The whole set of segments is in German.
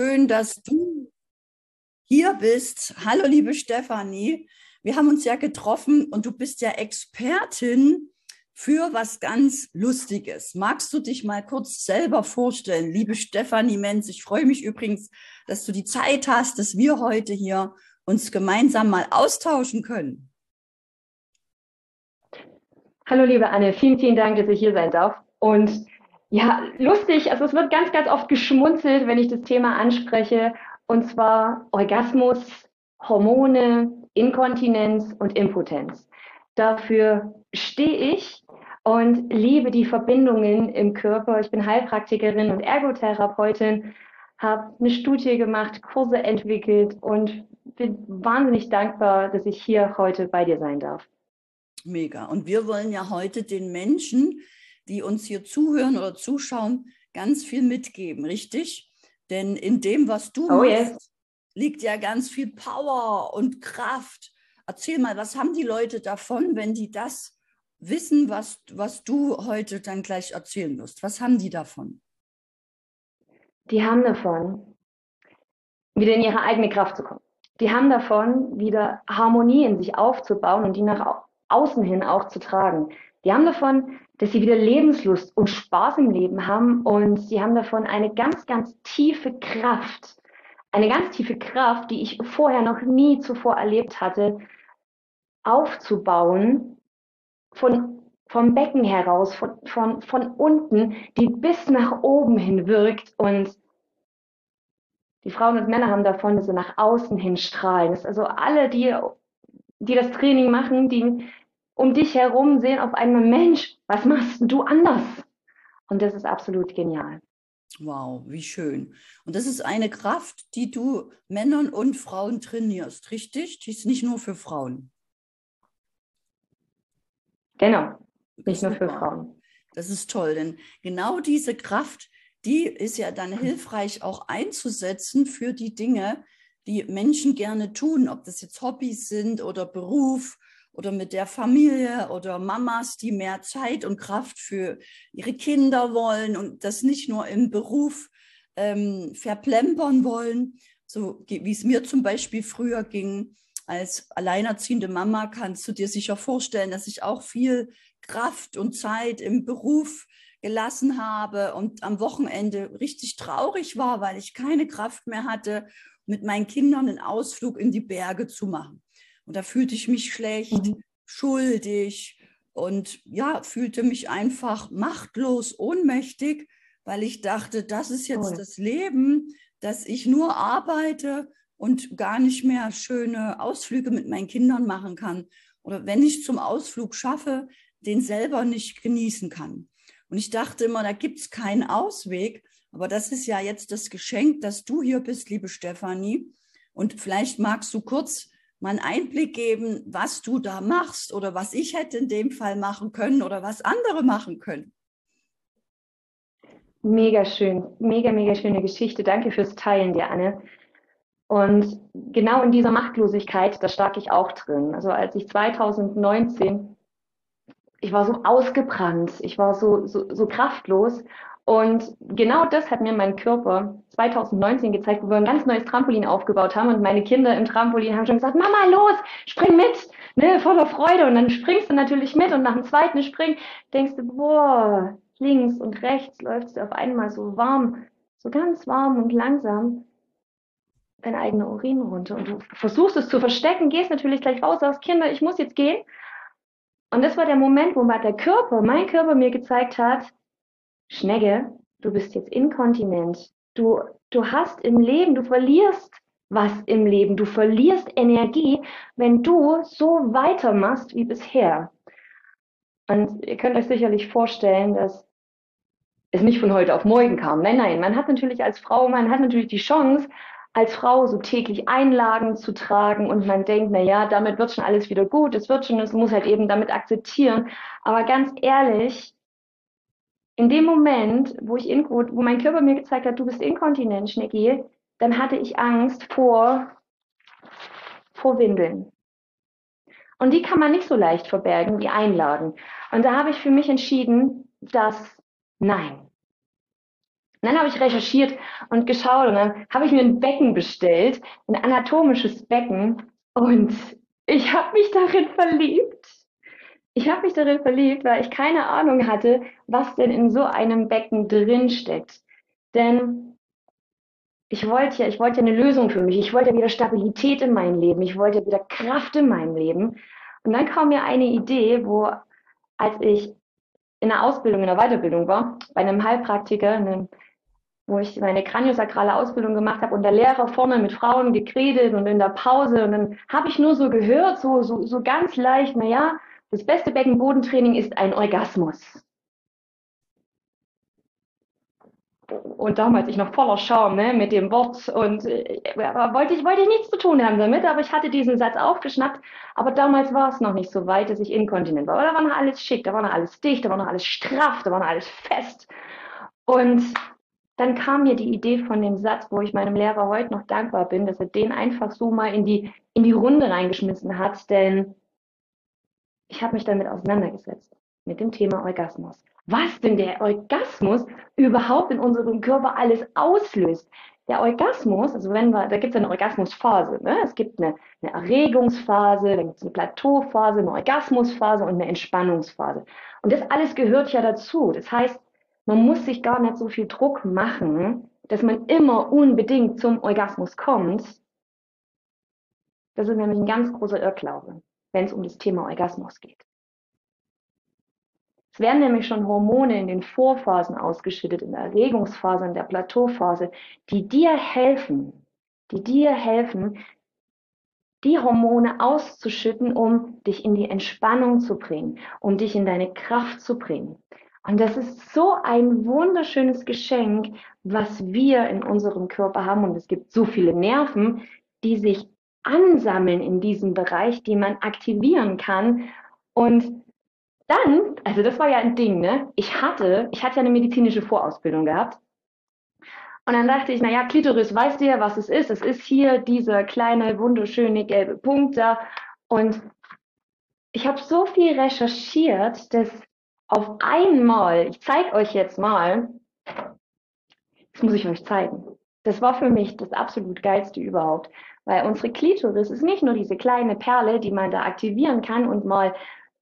schön, dass du hier bist. Hallo, liebe Stefanie. Wir haben uns ja getroffen und du bist ja Expertin für was ganz Lustiges. Magst du dich mal kurz selber vorstellen? Liebe Stefanie Menz, ich freue mich übrigens, dass du die Zeit hast, dass wir heute hier uns gemeinsam mal austauschen können. Hallo liebe Anne, vielen, vielen Dank, dass ich hier sein darf. Und ja, lustig, also es wird ganz, ganz oft geschmunzelt, wenn ich das Thema anspreche, und zwar Orgasmus, Hormone, Inkontinenz und Impotenz. Dafür stehe ich und liebe die Verbindungen im Körper. Ich bin Heilpraktikerin und Ergotherapeutin, habe eine Studie gemacht, Kurse entwickelt und bin wahnsinnig dankbar, dass ich hier heute bei dir sein darf. Mega. Und wir wollen ja heute den Menschen, die uns hier zuhören oder zuschauen, ganz viel mitgeben, richtig? Denn in dem, was du Oh yes. machst, liegt ja ganz viel Power und Kraft. Erzähl mal, was haben die Leute davon, wenn die das wissen, was du heute dann gleich erzählen wirst? Was haben die davon? Die haben davon, wieder in ihre eigene Kraft zu kommen. Die haben davon, wieder Harmonie in sich aufzubauen und die nach außen hin auch zu tragen. Die haben davon, dass sie wieder Lebenslust und Spaß im Leben haben, und sie haben davon eine ganz, ganz tiefe Kraft. Eine ganz tiefe Kraft, die ich vorher noch nie zuvor erlebt hatte, aufzubauen vom Becken heraus, von unten, die bis nach oben hin wirkt. Und die Frauen und Männer haben davon, dass sie nach außen hin strahlen. Das ist also alle, die das Training machen, die um dich herum sehen auf einmal: Mensch, was machst du anders? Und das ist absolut genial. Wow, wie schön. Und das ist eine Kraft, die du Männern und Frauen trainierst, richtig? Die ist nicht nur für Frauen. Genau, nicht nur für Super. Frauen. Das ist toll, denn genau diese Kraft, die ist ja dann hilfreich auch einzusetzen für die Dinge, die Menschen gerne tun, ob das jetzt Hobbys sind oder Beruf oder mit der Familie oder Mamas, die mehr Zeit und Kraft für ihre Kinder wollen und das nicht nur im Beruf verplempern wollen, so wie es mir zum Beispiel früher ging. Als alleinerziehende Mama kannst du dir sicher vorstellen, dass ich auch viel Kraft und Zeit im Beruf gelassen habe und am Wochenende richtig traurig war, weil ich keine Kraft mehr hatte, mit meinen Kindern einen Ausflug in die Berge zu machen. Und da fühlte ich mich schlecht, Mhm. schuldig und ja, fühlte mich einfach machtlos, ohnmächtig, weil ich dachte, das ist jetzt Toll. das Leben, dass ich nur arbeite und gar nicht mehr schöne Ausflüge mit meinen Kindern machen kann. Oder wenn ich zum Ausflug schaffe, den selber nicht genießen kann. Und ich dachte immer, da gibt es keinen Ausweg. Aber das ist ja jetzt das Geschenk, dass du hier bist, liebe Stefanie. Und vielleicht magst du kurz mal einen Einblick geben, was du da machst oder was ich hätte in dem Fall machen können oder was andere machen können. Mega schön, mega, mega schöne Geschichte. Danke fürs Teilen, dir, Anne. Und genau in dieser Machtlosigkeit, da stak ich auch drin. Also als ich 2019, ich war so ausgebrannt, ich war so kraftlos. Und genau das hat mir mein Körper 2019 gezeigt, wo wir ein ganz neues Trampolin aufgebaut haben. Und meine Kinder im Trampolin haben schon gesagt: Mama, los, spring mit, ne, voller Freude. Und dann springst du natürlich mit, und nach dem zweiten Springen denkst du: boah, links und rechts läufst du auf einmal so warm, so ganz warm und langsam dein eigener Urin runter. Und du versuchst es zu verstecken, gehst natürlich gleich raus, sagst: Kinder, ich muss jetzt gehen. Und das war der Moment, wo mein Körper mir gezeigt hat: Schnecke, du bist jetzt inkontinent. Du hast im Leben, du verlierst was im Leben. Du verlierst Energie, wenn du so weitermachst wie bisher. Und ihr könnt euch sicherlich vorstellen, dass es nicht von heute auf morgen kam. Nein, nein, man hat natürlich als Frau, man hat natürlich die Chance, als Frau so täglich Einlagen zu tragen, und man denkt: na ja, damit wird schon alles wieder gut, es wird schon, es muss halt eben damit akzeptieren. Aber ganz ehrlich, in dem Moment, wo mein Körper mir gezeigt hat: du bist inkontinent, Schnecki, dann hatte ich Angst vor Windeln. Und die kann man nicht so leicht verbergen wie Einlagen. Und da habe ich für mich entschieden, dass nein, Und dann habe ich recherchiert und geschaut und dann habe ich mir ein Becken bestellt, ein anatomisches Becken und ich habe mich darin verliebt. Ich habe mich darin verliebt, weil ich keine Ahnung hatte, was denn in so einem Becken drin steckt. Denn ich wollte ja eine Lösung für mich. Ich wollte ja wieder Stabilität in meinem Leben. Ich wollte ja wieder Kraft in meinem Leben. Und dann kam mir eine Idee, als ich in der Ausbildung, in der Weiterbildung war, bei einem Heilpraktiker, wo ich meine kraniosakrale Ausbildung gemacht habe und der Lehrer vorne mit Frauen geredet und in der Pause und dann habe ich nur so gehört, so ganz leicht, naja, das beste Beckenbodentraining ist ein Orgasmus. Und damals ich noch voller Scham, ne, mit dem Wort und wollte ich nichts zu tun haben damit, aber ich hatte diesen Satz aufgeschnappt, aber damals war es noch nicht so weit, dass ich inkontinent war. Aber da war noch alles schick, da war noch alles dicht, da war noch alles straff, da war noch alles fest. Und dann kam mir die Idee von dem Satz, wo ich meinem Lehrer heute noch dankbar bin, dass er den einfach so mal in die Runde reingeschmissen hat, denn ich habe mich damit auseinandergesetzt, mit dem Thema Orgasmus. Was denn der Orgasmus überhaupt in unserem Körper alles auslöst. Der Orgasmus, also da gibt es eine Orgasmusphase. Ne? Es gibt eine Erregungsphase, dann gibt es eine Plateauphase, eine Orgasmusphase und eine Entspannungsphase. Und das alles gehört ja dazu. Das heißt, man muss sich gar nicht so viel Druck machen, dass man immer unbedingt zum Orgasmus kommt. Das ist nämlich ein ganz großer Irrglaube, wenn es um das Thema Orgasmus geht. Es werden nämlich schon Hormone in den Vorphasen ausgeschüttet, in der Erregungsphase, in der Plateauphase, die dir helfen, die Hormone auszuschütten, um dich in die Entspannung zu bringen, um dich in deine Kraft zu bringen. Und das ist so ein wunderschönes Geschenk, was wir in unserem Körper haben. Und es gibt so viele Nerven, die sich ansammeln in diesem Bereich, die man aktivieren kann. Und dann, also das war ja ein Ding, ne? Ich hatte ja eine medizinische Vorausbildung gehabt. Und dann dachte ich, naja, Klitoris, weißt du ja, was es ist? Es ist hier dieser kleine, wunderschöne gelbe Punkt da. Und ich habe so viel recherchiert, dass auf einmal, ich zeige euch jetzt mal, das muss ich euch zeigen. Das war für mich das absolut geilste überhaupt. Weil unsere Klitoris ist nicht nur diese kleine Perle, die man da aktivieren kann und mal,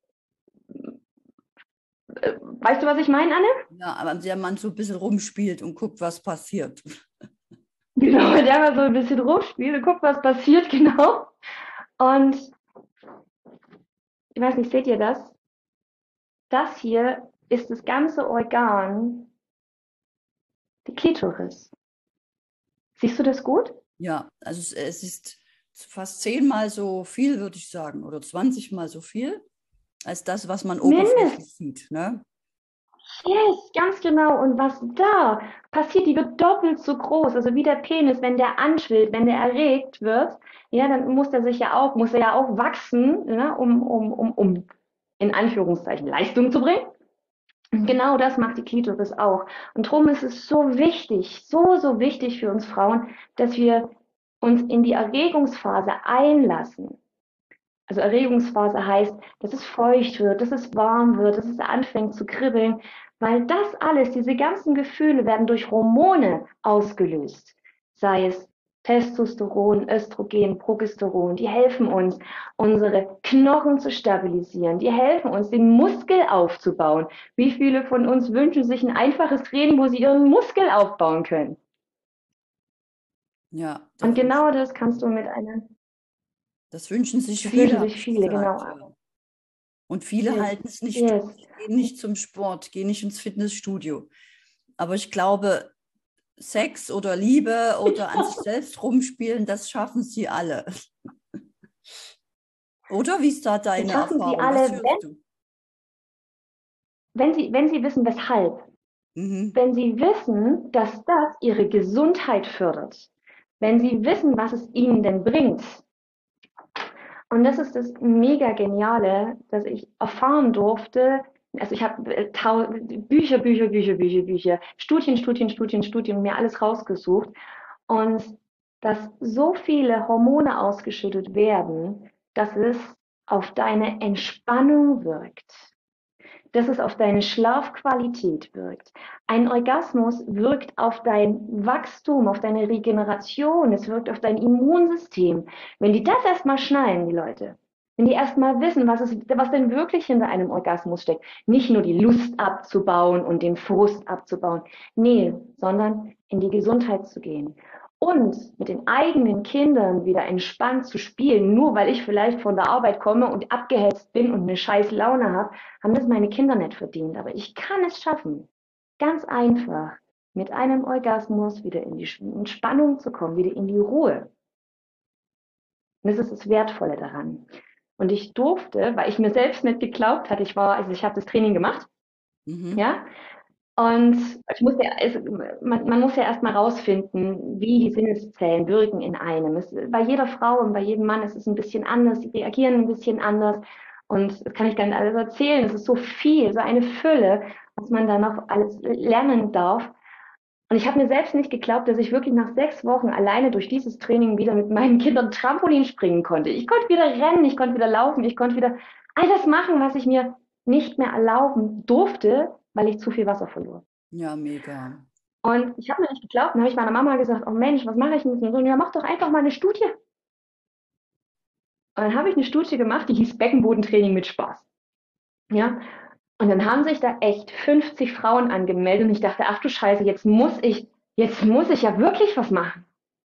weißt du, was ich meine, Anne? Ja, aber der Mann so ein bisschen rumspielt und guckt, was passiert. Genau, der mal so ein bisschen rumspielt und guckt, was passiert, genau. Und ich weiß nicht, seht ihr das? Das hier ist das ganze Organ, die Klitoris. Siehst du das gut? Ja, also es ist fast 10-mal so viel, würde ich sagen, oder 20-mal so viel, als das, was man Mindestens. oberflächlich sieht. Ne? Yes, ganz genau. Und was da passiert, die wird doppelt so groß. Also wie der Penis, wenn der anschwillt, wenn der erregt wird, ja, dann muss er ja auch wachsen, ne, um in Anführungszeichen Leistung zu bringen. Und genau das macht die Klitoris auch. Und darum ist es so wichtig, so wichtig für uns Frauen, dass wir uns in die Erregungsphase einlassen. Also Erregungsphase heißt, dass es feucht wird, dass es warm wird, dass es anfängt zu kribbeln, weil das alles, diese ganzen Gefühle werden durch Hormone ausgelöst. Sei es Testosteron, Östrogen, Progesteron, die helfen uns, unsere Knochen zu stabilisieren, die helfen uns, den Muskel aufzubauen. Wie viele von uns wünschen sich ein einfaches Training, wo sie ihren Muskel aufbauen können? Ja, Und genau das kannst du mit einer, das wünschen sich das wünschen viele, habe sich ich viele, gesagt. genau. Ja. Und viele Yes, halten es nicht yes. durch, gehen nicht zum Sport, gehen nicht ins Fitnessstudio. Aber ich glaube, Sex oder Liebe oder an sich selbst rumspielen, das schaffen sie alle. Oder wie ist da Das deine schaffen sie Erfahrung? Was alle, hörst du? wenn sie wissen, weshalb. Mhm. Wenn sie wissen, dass das ihre Gesundheit fördert. Wenn sie wissen, was es ihnen denn bringt. Und das ist das mega Geniale, dass ich erfahren durfte. Also ich habe Bücher, Studien, mir alles rausgesucht. Und dass so viele Hormone ausgeschüttet werden, dass es auf deine Entspannung wirkt. dass es auf deine Schlafqualität wirkt. Ein Orgasmus wirkt auf dein Wachstum, auf deine Regeneration, es wirkt auf dein Immunsystem. Wenn die das erstmal schnallen, die Leute, wenn die erstmal wissen, was denn wirklich hinter einem Orgasmus steckt, nicht nur die Lust abzubauen und den Frust abzubauen, nee, sondern in die Gesundheit zu gehen. Und mit den eigenen Kindern wieder entspannt zu spielen, nur weil ich vielleicht von der Arbeit komme und abgehetzt bin und eine scheiß Laune habe, haben das meine Kinder nicht verdient. Aber ich kann es schaffen, ganz einfach mit einem Orgasmus wieder in die Entspannung zu kommen, wieder in die Ruhe. Und das ist das Wertvolle daran. Und ich durfte, weil ich mir selbst nicht geglaubt hatte, also ich habe das Training gemacht, Mhm. ja, und man muss ja erstmal rausfinden, wie die Sinneszellen wirken in einem. Bei jeder Frau und bei jedem Mann ist es ein bisschen anders, die reagieren ein bisschen anders. Und das kann ich gar nicht alles erzählen. Es ist so viel, so eine Fülle, was man da noch alles lernen darf. Und ich habe mir selbst nicht geglaubt, dass ich wirklich nach 6 Wochen alleine durch dieses Training wieder mit meinen Kindern Trampolin springen konnte. Ich konnte wieder rennen, ich konnte wieder laufen, ich konnte wieder all das machen, was ich mir nicht mehr erlauben durfte, weil ich zu viel Wasser verlor. Ja, mega. Und ich habe mir nicht geglaubt, dann habe ich meiner Mama gesagt, oh Mensch, was mache ich denn so? Ja, mach doch einfach mal eine Studie. Und dann habe ich eine Studie gemacht, die hieß Beckenbodentraining mit Spaß. Ja, und dann haben sich da echt 50 Frauen angemeldet und ich dachte, ach du Scheiße, jetzt muss ich ja wirklich was machen.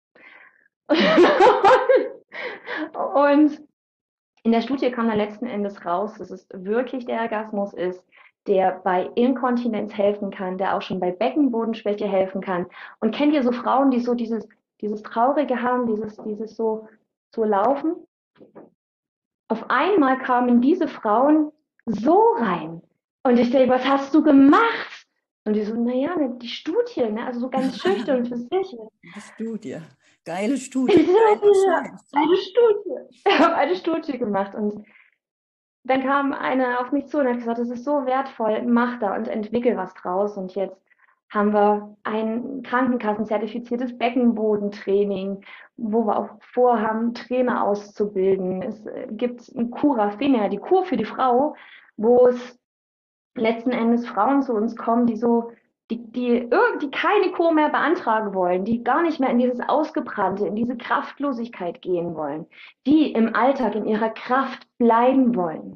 Und in der Studie kam dann letzten Endes raus, dass es wirklich der Orgasmus ist, der bei Inkontinenz helfen kann, der auch schon bei Beckenbodenschwäche helfen kann. Und kennt ihr so Frauen, die so dieses Traurige haben, dieses so laufen? Auf einmal kamen diese Frauen so rein. Und ich denke, was hast du gemacht? Und die so, naja, ne, die Studie, ne? Also so ganz schüchtern für sich. Die Studie. Geile Ich Studie. so, Geiler ja, Scheiß. eine Studie. Ich habe eine Studie gemacht und dann kam eine auf mich zu und hat gesagt, das ist so wertvoll, mach da und entwickel was draus. Und jetzt haben wir ein krankenkassenzertifiziertes Beckenbodentraining, wo wir auch vorhaben, Trainer auszubilden. Es gibt ein Cura Femina, die Kur für die Frau, wo es letzten Endes Frauen zu uns kommen, die keine Kur mehr beantragen wollen, die gar nicht mehr in dieses Ausgebrannte, in diese Kraftlosigkeit gehen wollen, die im Alltag in ihrer Kraft bleiben wollen.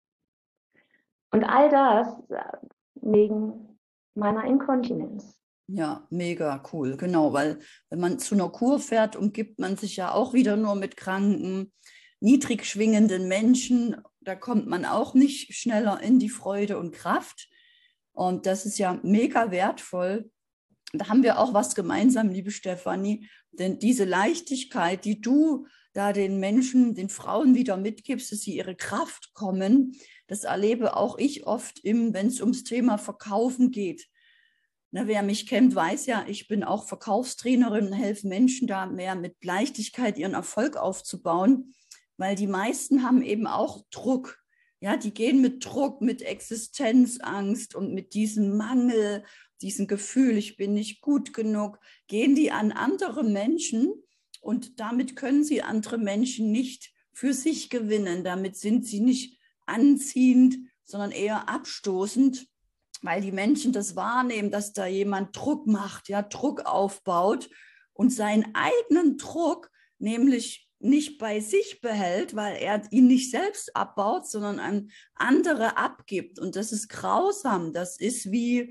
Und all das wegen meiner Inkontinenz. Ja, mega cool. Genau, weil wenn man zu einer Kur fährt, umgibt man sich ja auch wieder nur mit kranken, niedrig schwingenden Menschen. Da kommt man auch nicht schneller in die Freude und Kraft. Und das ist ja mega wertvoll. Da haben wir auch was gemeinsam, liebe Stefanie, denn diese Leichtigkeit, die du da den Menschen, den Frauen wieder mitgibst, dass sie ihre Kraft kommen, das erlebe auch ich oft, wenn es ums Thema Verkaufen geht. Na, wer mich kennt, weiß ja, ich bin auch Verkaufstrainerin und helfe Menschen da mehr mit Leichtigkeit ihren Erfolg aufzubauen, weil die meisten haben eben auch Druck. Ja, die gehen mit Druck, mit Existenzangst und mit diesem Mangel, diesem Gefühl, ich bin nicht gut genug, gehen die an andere Menschen und damit können sie andere Menschen nicht für sich gewinnen. Damit sind sie nicht anziehend, sondern eher abstoßend, weil die Menschen das wahrnehmen, dass da jemand Druck macht, ja, Druck aufbaut und seinen eigenen Druck nämlich nicht bei sich behält, weil er ihn nicht selbst abbaut, sondern an andere abgibt. Und das ist grausam. Das ist wie,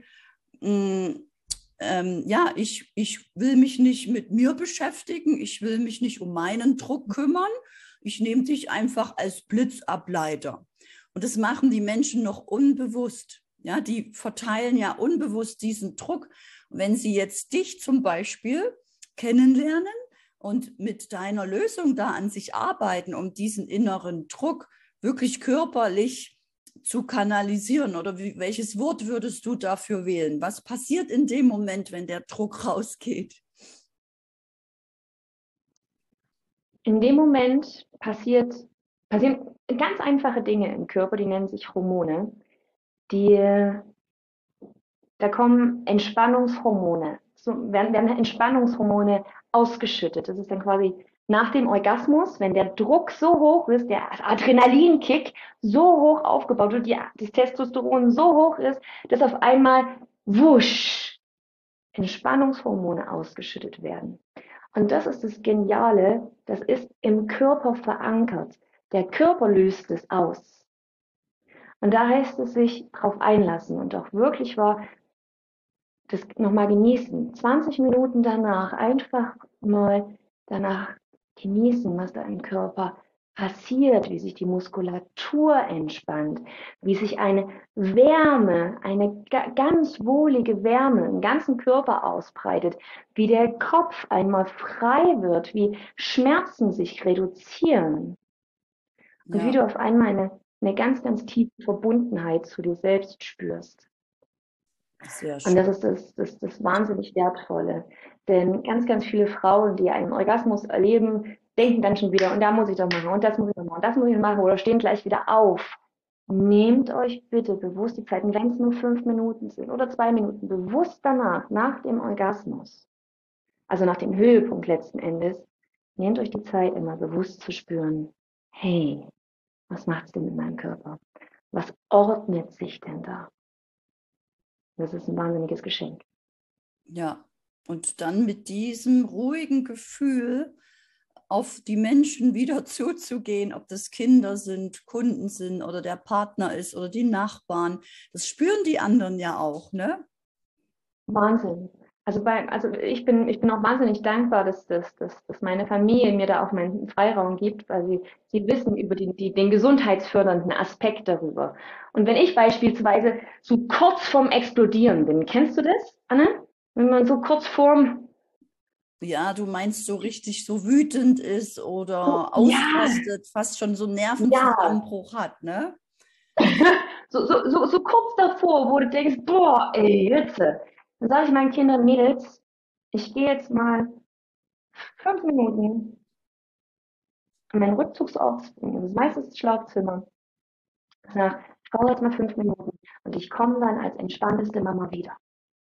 ja, ich will mich nicht mit mir beschäftigen, ich will mich nicht um meinen Druck kümmern, ich nehme dich einfach als Blitzableiter. Und das machen die Menschen noch unbewusst. Ja, die verteilen ja unbewusst diesen Druck. Und wenn sie jetzt dich zum Beispiel kennenlernen und mit deiner Lösung da an sich arbeiten, um diesen inneren Druck wirklich körperlich zu kanalisieren, oder welches Wort würdest du dafür wählen? Was passiert in dem Moment, wenn der Druck rausgeht? In dem Moment passieren ganz einfache Dinge im Körper, die nennen sich Hormone. Die, Da kommen Entspannungshormone, werden Entspannungshormone ausgeschüttet. Das ist dann quasi nach dem Orgasmus, wenn der Druck so hoch ist, der Adrenalinkick so hoch aufgebaut wird, das Testosteron so hoch ist, dass auf einmal wusch Entspannungshormone ausgeschüttet werden. Und das ist das Geniale, das ist im Körper verankert. Der Körper löst es aus. Und da heißt es sich darauf einlassen und auch wirklich das nochmal genießen. 20 Minuten danach einfach mal danach genießen, was da im Körper passiert, wie sich die Muskulatur entspannt, wie sich eine Wärme, eine ganz wohlige Wärme im ganzen Körper ausbreitet, wie der Kopf einmal frei wird, wie Schmerzen sich reduzieren und wie Ja, du auf einmal eine ganz, ganz tiefe Verbundenheit zu dir selbst spürst. sehr Und das schön. ist das wahnsinnig Wertvolle. Denn ganz, ganz viele Frauen, die einen Orgasmus erleben, denken dann schon wieder, und da muss ich doch machen, und das muss ich doch machen, und das muss ich machen, oder stehen gleich wieder auf. Nehmt euch bitte bewusst die Zeit, und wenn es nur 5 Minuten sind oder 2 Minuten, bewusst danach, nach dem Orgasmus, also nach dem Höhepunkt letzten Endes, nehmt euch die Zeit, immer bewusst zu spüren, hey, was macht's denn mit meinem Körper? Was ordnet sich denn da? Das ist ein wahnsinniges Geschenk. Ja, und dann mit diesem ruhigen Gefühl auf die Menschen wieder zuzugehen, ob das Kinder sind, Kunden sind oder der Partner ist oder die Nachbarn. Das spüren die anderen ja auch, ne? Wahnsinn. Also ich bin auch wahnsinnig dankbar, dass meine Familie mir da auch meinen Freiraum gibt, weil sie wissen über den gesundheitsfördernden Aspekt darüber. Und wenn ich beispielsweise so kurz vorm Explodieren bin, kennst du das, Anne? Wenn man so kurz vorm, Ja, du meinst so richtig so wütend ist so, oder ja, ausrastet, fast schon so einen ja, Nervenzusammenbruch hat, ne? so kurz davor, wo du denkst, boah, ey, jetzt. Dann sage ich meinen Kindern, Mädels, ich gehe jetzt mal 5 Minuten an meinen Rückzugsort, das ist meistens das Schlafzimmer. Sag, ich brauche jetzt mal 5 Minuten und ich komme dann als entspannteste Mama wieder.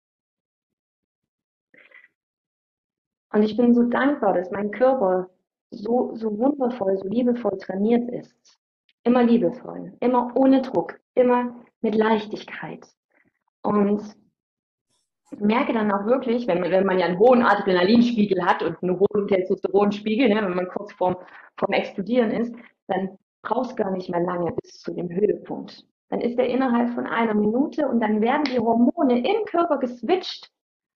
Und ich bin so dankbar, dass mein Körper so wundervoll, so liebevoll trainiert ist. Immer liebevoll, immer ohne Druck, immer mit Leichtigkeit. Und merke dann auch wirklich, wenn man ja einen hohen Adrenalinspiegel hat und einen hohen Testosteronspiegel, ne, wenn man kurz vorm Explodieren ist, dann brauchst du gar nicht mehr lange bis zu dem Höhepunkt. Dann ist er innerhalb von einer Minute und dann werden die Hormone im Körper geswitcht.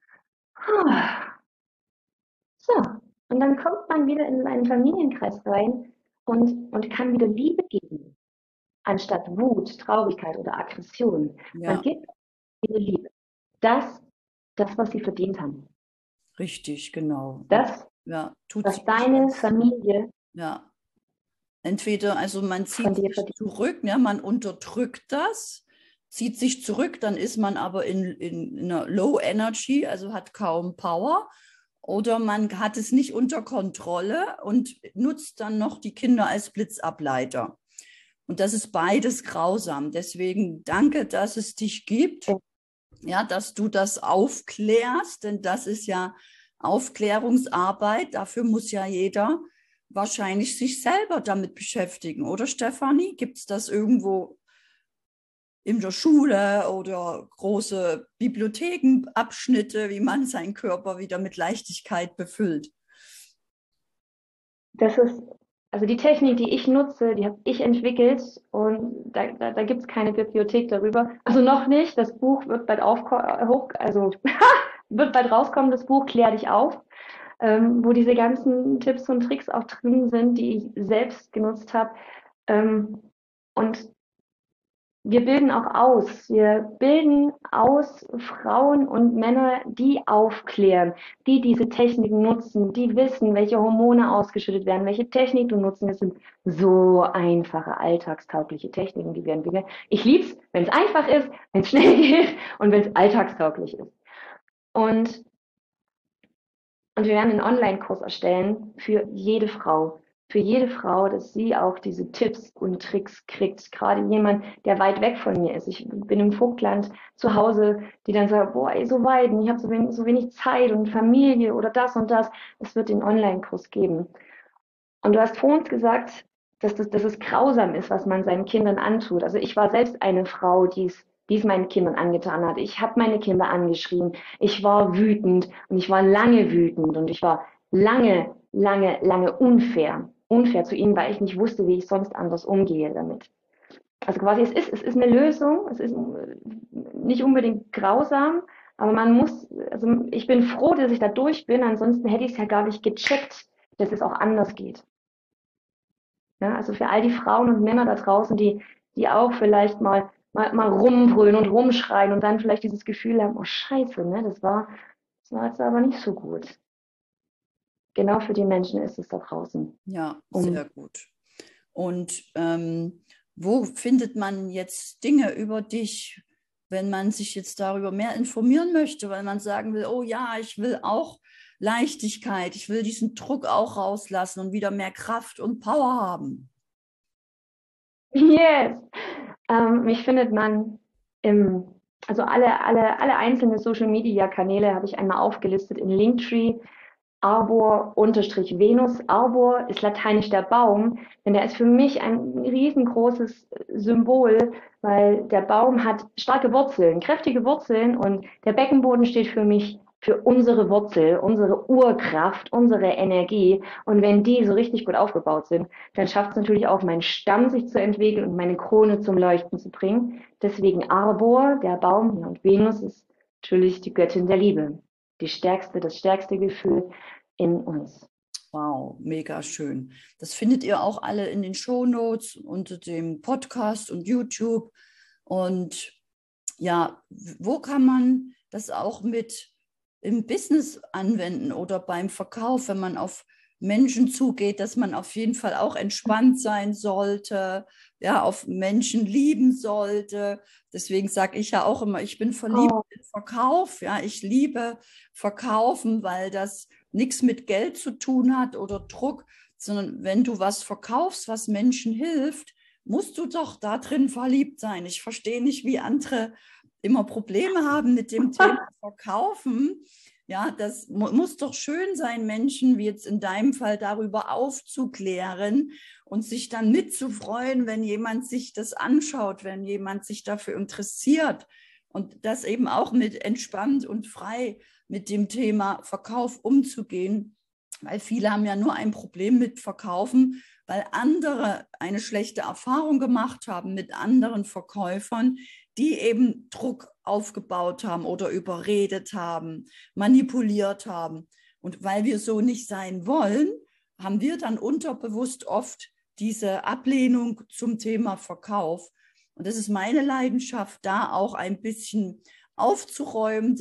So, und dann kommt man wieder in seinen Familienkreis rein und kann wieder Liebe geben, anstatt Wut, Traurigkeit oder Aggression. Man Ja, gibt wieder Liebe. Das, das, was sie verdient haben. richtig, genau. Und Das, ja, tut was sich nicht deine was. Familie Ja, entweder, also man von zieht dir sich verdient. zurück, ne, man unterdrückt das, zieht sich zurück, dann ist man aber in einer Low Energy, also hat kaum Power. Oder man hat es nicht unter Kontrolle und nutzt dann noch die Kinder als Blitzableiter. Und das ist beides grausam. Deswegen danke, dass es dich gibt, ja, dass du das aufklärst, denn das ist ja Aufklärungsarbeit. Dafür muss ja jeder wahrscheinlich sich selber damit beschäftigen, oder Stefanie? Gibt es das irgendwo in der Schule oder große Bibliothekenabschnitte, wie man seinen Körper wieder mit Leichtigkeit befüllt? Das ist, also die Technik, die ich nutze, die habe ich entwickelt und da gibt es keine Bibliothek darüber. Also noch nicht. Das Buch wird bald also wird bald rauskommen, das Buch Klär dich auf, wo diese ganzen Tipps und Tricks auch drin sind, die ich selbst genutzt habe. Und wir bilden auch aus. Wir bilden aus Frauen und Männer, die aufklären, die diese Techniken nutzen, die wissen, welche Hormone ausgeschüttet werden, welche Technik du nutzen. Das sind so einfache, alltagstaugliche Techniken, die wir entwickeln. Ich lieb's, wenn es einfach ist, wenn es schnell geht und wenn es alltagstauglich ist. Und und wir werden einen Online-Kurs erstellen für jede Frau. Für jede Frau, dass sie auch diese Tipps und Tricks kriegt. Gerade jemand, der weit weg von mir ist. Ich bin im Vogtland zu Hause, die dann sagt, boah, ey, so weit, und ich habe so wenig Zeit und Familie oder das und das. Es wird den Online-Kurs geben. Und du hast vor uns gesagt, dass es grausam ist, was man seinen Kindern antut. Also ich war selbst eine Frau, die es meinen Kindern angetan hat. Ich habe meine Kinder angeschrien. Ich war wütend und ich war lange wütend und ich war lange unfair. Unfair zu ihnen, weil ich nicht wusste, wie ich sonst anders umgehe damit. Also quasi, es ist eine Lösung. Es ist nicht unbedingt grausam, aber man muss, also ich bin froh, dass ich da durch bin. Ansonsten hätte ich es ja gar nicht gecheckt, dass es auch anders geht. Ja, also für all die Frauen und Männer da draußen, die auch vielleicht mal rumbrüllen und rumschreien und dann vielleicht dieses Gefühl haben, oh Scheiße, ne, das war jetzt aber nicht so gut. Genau für die Menschen ist es da draußen. Ja, sehr gut. Und wo findet man jetzt Dinge über dich, wenn man sich jetzt darüber mehr informieren möchte, weil man sagen will, oh ja, ich will auch Leichtigkeit, ich will diesen Druck auch rauslassen und wieder mehr Kraft und Power haben. Yes. Mich findet man im, also alle einzelnen Social Media Kanäle habe ich einmal aufgelistet in Linktree. Arbor-Venus. Arbor ist lateinisch der Baum, denn der ist für mich ein riesengroßes Symbol, weil der Baum hat starke Wurzeln, kräftige Wurzeln und der Beckenboden steht für mich für unsere Wurzel, unsere Urkraft, unsere Energie. Und wenn die so richtig gut aufgebaut sind, dann schafft es natürlich auch, mein Stamm sich zu entwickeln und meine Krone zum Leuchten zu bringen. Deswegen Arbor, der Baum, und Venus ist natürlich die Göttin der Liebe. Das stärkste Gefühl in uns. Wow, mega schön. Das findet ihr auch alle in den Shownotes unter dem Podcast und YouTube. Und ja, wo kann man das auch mit im Business anwenden oder beim Verkauf, wenn man auf Menschen zugeht, dass man auf jeden Fall auch entspannt sein sollte, ja, auf Menschen lieben sollte. Deswegen sage ich ja auch immer, ich bin verliebt in Verkauf, ja, ich liebe Verkaufen, weil das nichts mit Geld zu tun hat oder Druck, sondern wenn du was verkaufst, was Menschen hilft, musst du doch da drin verliebt sein. Ich verstehe nicht, wie andere immer Probleme haben mit dem Thema Verkaufen. Ja, das muss doch schön sein, Menschen wie jetzt in deinem Fall darüber aufzuklären und sich dann mitzufreuen, wenn jemand sich das anschaut, wenn jemand sich dafür interessiert und das eben auch mit entspannt und frei mit dem Thema Verkauf umzugehen, weil viele haben ja nur ein Problem mit Verkaufen, weil andere eine schlechte Erfahrung gemacht haben mit anderen Verkäufern, die eben Druck aufgebaut haben oder überredet haben, manipuliert haben. Und weil wir so nicht sein wollen, haben wir dann unterbewusst oft diese Ablehnung zum Thema Verkauf. Und das ist meine Leidenschaft, da auch ein bisschen aufzuräumen,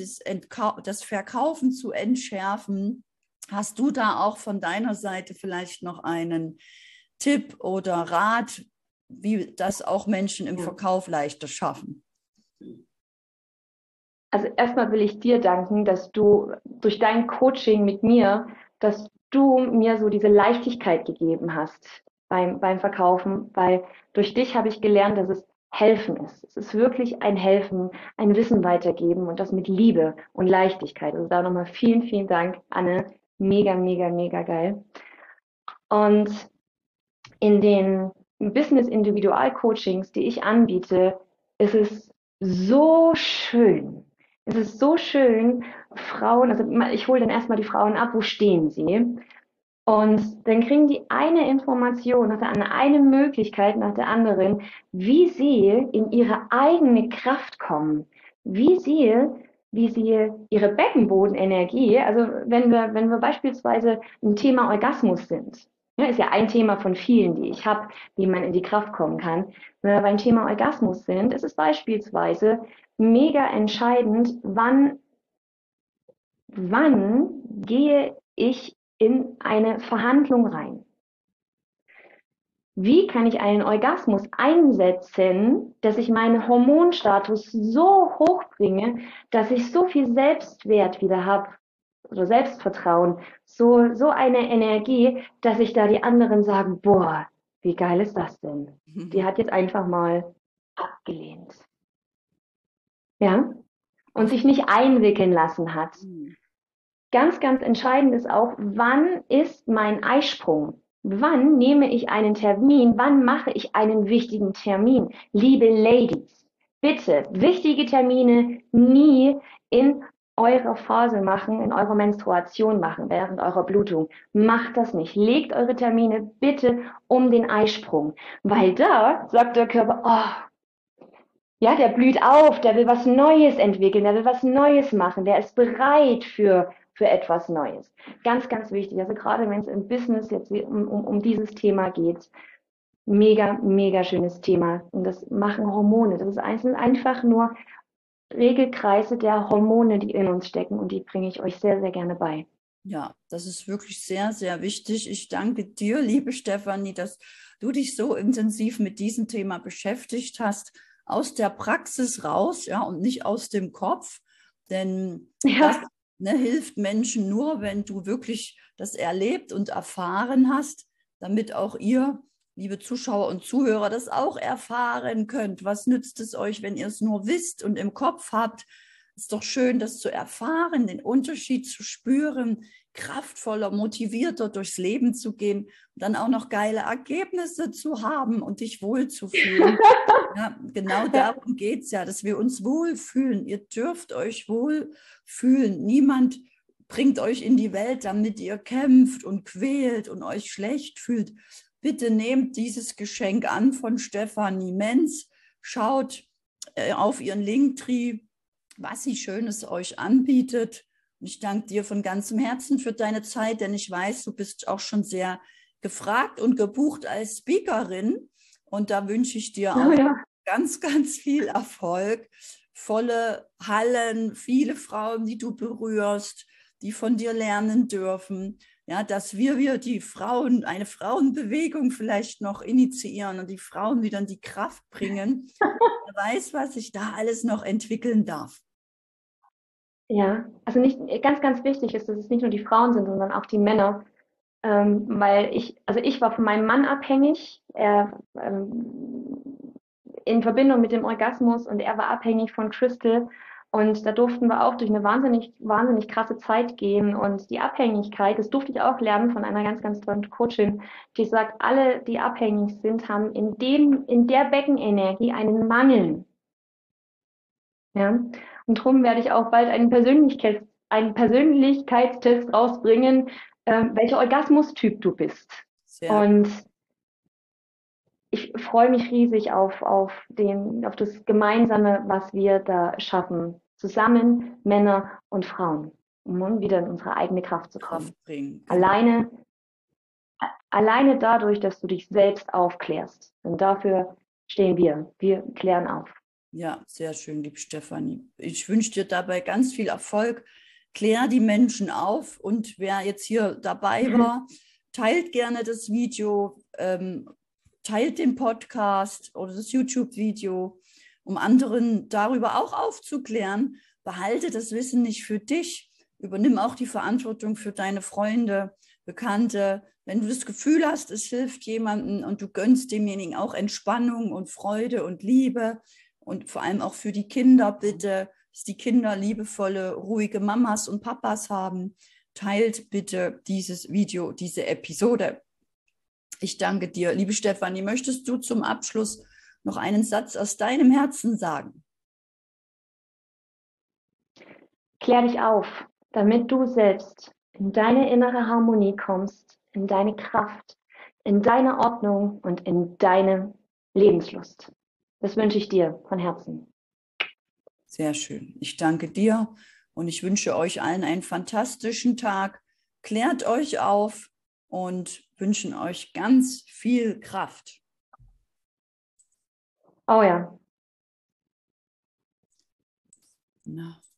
das Verkaufen zu entschärfen. Hast du da auch von deiner Seite vielleicht noch einen Tipp oder Rat, wie das auch Menschen im Verkauf leichter schaffen? Also erstmal will ich dir danken, dass du durch dein Coaching mit mir, dass du mir so diese Leichtigkeit gegeben hast beim Verkaufen, weil durch dich habe ich gelernt, dass es Helfen ist. Es ist wirklich ein Helfen, ein Wissen weitergeben und das mit Liebe und Leichtigkeit. Also da nochmal vielen Dank, Anne. Mega geil. Und in den Business-Individual-Coachings, die ich anbiete, ist es so schön. Es ist so schön, Frauen, also ich hole dann erstmal die Frauen ab, wo stehen sie? Und dann kriegen die eine Information nach der anderen, eine Möglichkeit nach der anderen, wie sie in ihre eigene Kraft kommen, wie sie ihre Beckenbodenenergie, also wenn wir beispielsweise im Thema Orgasmus sind, ja, ist ja ein Thema von vielen, die ich habe, wie man in die Kraft kommen kann. Wenn wir beim Thema Orgasmus sind, ist es beispielsweise mega entscheidend, wann gehe ich in eine Verhandlung rein? Wie kann ich einen Orgasmus einsetzen, dass ich meinen Hormonstatus so hoch bringe, dass ich so viel Selbstwert wieder habe oder Selbstvertrauen, so eine Energie, dass ich da die anderen sagen, boah, wie geil ist das denn? Die hat jetzt einfach mal abgelehnt. Ja? Und sich nicht einwickeln lassen hat. Ganz entscheidend ist auch, wann ist mein Eisprung? wann nehme ich einen Termin, wann mache ich einen wichtigen Termin? Liebe Ladies, bitte wichtige Termine nie in eurer Phase machen, in eurer Menstruation machen, während eurer Blutung. Macht das nicht. Legt eure Termine bitte um den Eisprung, weil da sagt der Körper, oh, ja, der blüht auf, der will was Neues entwickeln, der will was Neues machen, der ist bereit für etwas Neues. Ganz, ganz wichtig. Also gerade wenn es im Business jetzt um dieses Thema geht, mega, mega schönes Thema. Und das machen Hormone. Das sind einfach nur Regelkreise der Hormone, die in uns stecken und die bringe ich euch sehr, sehr gerne bei. Ja, das ist wirklich sehr, sehr wichtig. Ich danke dir, liebe Stefanie, dass du dich so intensiv mit diesem Thema beschäftigt hast, aus der Praxis raus, ja, und nicht aus dem Kopf. Denn das Ja, hilft Menschen nur, wenn du wirklich das erlebt und erfahren hast, damit auch ihr, liebe Zuschauer und Zuhörer, das auch erfahren könnt. Was nützt es euch, wenn ihr es nur wisst und im Kopf habt? Ist doch schön, das zu erfahren, den Unterschied zu spüren, kraftvoller, motivierter durchs Leben zu gehen und dann auch noch geile Ergebnisse zu haben und dich wohlzufühlen. Ja, genau ja, darum geht es ja, dass wir uns wohlfühlen. Ihr dürft euch wohlfühlen. Niemand bringt euch in die Welt, damit ihr kämpft und quält und euch schlecht fühlt. Bitte nehmt dieses Geschenk an von Stefanie Menz. Schaut auf ihren Linktree, was sie Schönes euch anbietet. Und ich danke dir von ganzem Herzen für deine Zeit, denn ich weiß, du bist auch schon sehr gefragt und gebucht als Speakerin. Und da wünsche ich dir oh auch ja. ganz, ganz viel Erfolg, volle Hallen, viele Frauen, die du berührst, die von dir lernen dürfen. Ja, dass wir die Frauen, eine Frauenbewegung vielleicht noch initiieren und die Frauen wieder in die Kraft bringen. Wer weiß, was sich da alles noch entwickeln darf. Ja, also nicht, ganz, ganz wichtig ist, dass es nicht nur die Frauen sind, sondern auch die Männer. Weil also ich war von meinem Mann abhängig, in Verbindung mit dem Orgasmus und er war abhängig von Crystal. Und da durften wir auch durch eine wahnsinnig, wahnsinnig krasse Zeit gehen. Und die Abhängigkeit, das durfte ich auch lernen von einer ganz, ganz tollen Coachin, die sagt, alle, die abhängig sind, haben in der Beckenenergie einen Mangel. Ja? Und darum werde ich auch bald einen Persönlichkeitstest rausbringen, welcher Orgasmustyp du bist. Sehr Und ich freue mich riesig auf das Gemeinsame, was wir da schaffen. Zusammen, Männer und Frauen, um wieder in unsere eigene Kraft zu Kraft kommen. bringen. Genau. Alleine dadurch, dass du dich selbst aufklärst. Und dafür stehen wir. Wir klären auf. Ja, sehr schön, liebe Stefanie. Ich wünsche dir dabei ganz viel Erfolg. Klär die Menschen auf und wer jetzt hier dabei war, teilt gerne das Video, teilt den Podcast oder das YouTube-Video, um anderen darüber auch aufzuklären. Behalte das Wissen nicht für dich. Übernimm auch die Verantwortung für deine Freunde, Bekannte. Wenn du das Gefühl hast, es hilft jemandem und du gönnst demjenigen auch Entspannung und Freude und Liebe, und vor allem auch für die Kinder bitte, dass die Kinder liebevolle, ruhige Mamas und Papas haben. Teilt bitte dieses Video, diese Episode. Ich danke dir. Liebe Stefanie, möchtest du zum Abschluss noch einen Satz aus deinem Herzen sagen? Klär dich auf, damit du selbst in deine innere Harmonie kommst, in deine Kraft, in deine Ordnung und in deine Lebenslust. Das wünsche ich dir von Herzen. Sehr schön. Ich danke dir und ich wünsche euch allen einen fantastischen Tag. Klärt euch auf und wünschen euch ganz viel Kraft. Oh ja. Na.